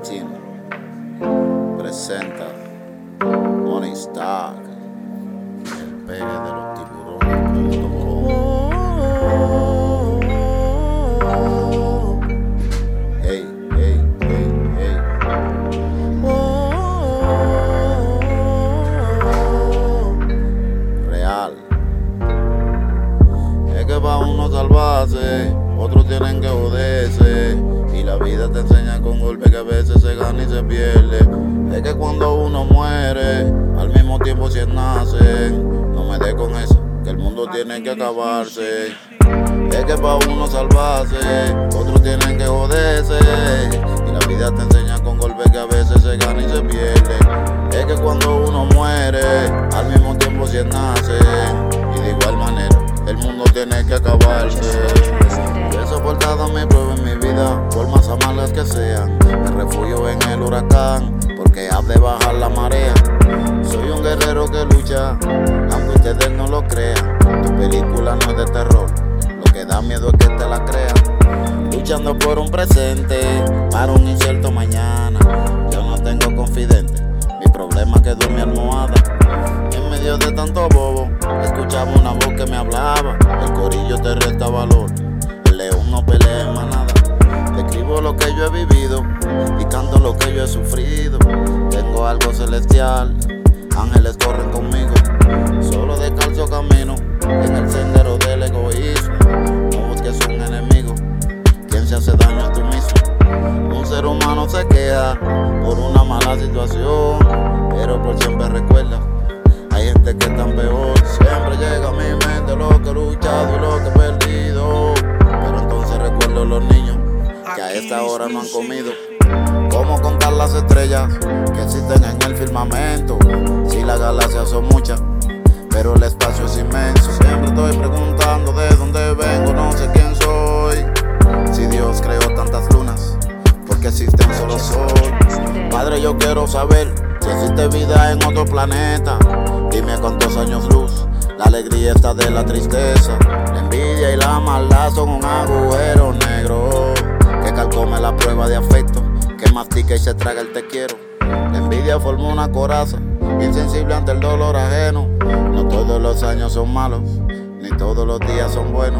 Team presenta Money Stock, el pegue de los tiburones.com. Hey, hey, hey, hey. Real. Es que pa' uno salvarse, otros tienen que joderse. Y la vida te enseña con golpes que a veces se gana y se pierde. Es que cuando uno muere, al mismo tiempo 100 nacen. No me dé con eso, que el mundo tiene que acabarse. Es que pa' uno salvarse, otros tienen que joderse. Y la vida te enseña con golpes que a veces se gana y se pierde. Es que cuando uno muere, al mismo tiempo 100 nacen. Y de igual manera, el mundo tiene que acabarse. He soportado mi prueba en mi vida, por más malas que sean. Me refugio en el huracán, porque ha de bajar la marea. Soy un guerrero que lucha, aunque ustedes no lo crean. Tu película no es de terror, lo que da miedo es que te la crean. Luchando por un presente, para un incierto mañana. Yo no tengo confidente, mi problema quedó en mi almohada. En medio de tanto bobo, escuchaba una voz que me hablaba. El corillo te resta valor, el león no pelea en manada. Escribo lo que yo he vivido y canto lo que yo he sufrido. Tengo algo celestial, ángeles corren conmigo. Solo descalzo camino en el sendero del egoísmo. No busques un enemigo, quien se hace daño es tú mismo. Un ser humano se queja por una mala situación, pero por siempre recuerda, hay gente que es tan peor. Siempre llega a mi mente lo que he luchado y lo que he perdido. Pero entonces recuerdo los niños que a esta hora no han comido. ¿Cómo contar las estrellas que existen en el firmamento? Si las galaxias son muchas, pero el espacio es inmenso. Siempre estoy preguntando de dónde vengo, no sé quién soy. Si Dios creó tantas lunas, ¿por qué existe un solo sol? Padre, yo quiero saber si existe vida en otro planeta. Dime cuántos años luz, la alegría está de la tristeza. La envidia y la maldad son un agujero negro que calcome la prueba de afecto, que mastica y se traga el te quiero. La envidia forma una coraza, insensible ante el dolor ajeno. No todos los años son malos, ni todos los días son buenos.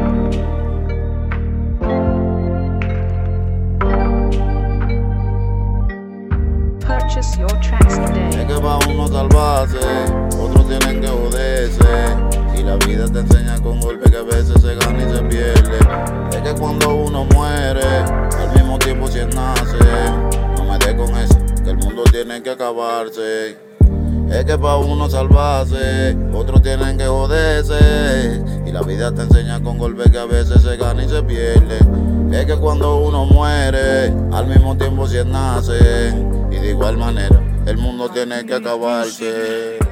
Purchase your tracks today. Es que pa' uno salvarse, otros tienen que joderse. Y la vida te enseña con golpes que a veces se gana y se pierde. Es que cuando uno muere, al mismo tiempo 100 nacen. No me dé con eso, que el mundo tiene que acabarse. Es que pa' uno salvarse, otros tienen que joderse. Y la vida te enseña con golpes que a veces se gana y se pierde. Es que cuando uno muere, al mismo tiempo 100 nacen. Y de igual manera, el mundo tiene que acabarse.